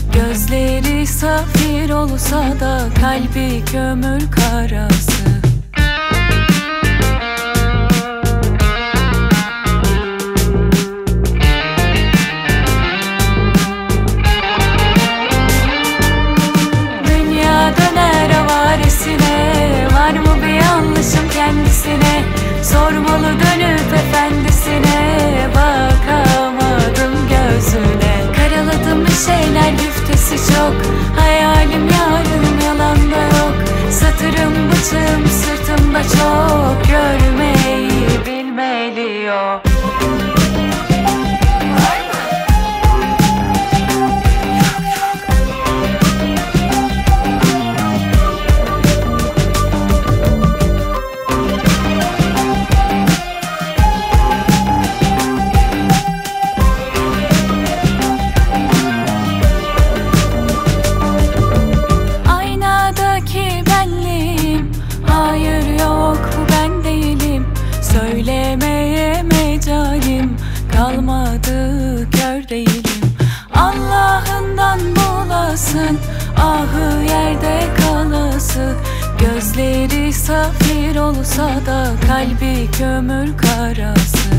Gözleri safir olsa da kalbi kömür karası. Dünya döner avaresine, var mı bir yanlışım kendisine? Sormalı dönüp efendisine, bakamadım gözüne. Karaladım bir şeyler, güftesi çok, hayalim yarın yalanda yok. Satırım bıçım sırtımda çok, görmeyi bilmeli o. Söylemeye mecalim kalmadı, kör değilim. Allah'ından bulasın, ahı yerde kalası. Gözleri safir olsa da kalbi kömür karası.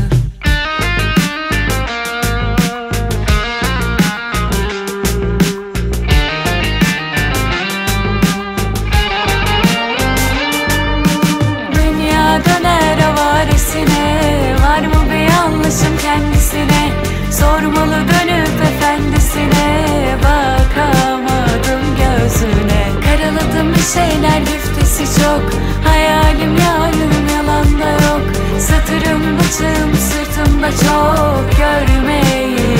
Döner avaresine, var mı bir yanlışım kendisine? Sormalı dönüp efendisine, bakamadım gözüne. Karaladım bir şeyler, güftesi çok, hayalim yarın yalanda yok. Satırım bıçım sırtımda çok, görmeyi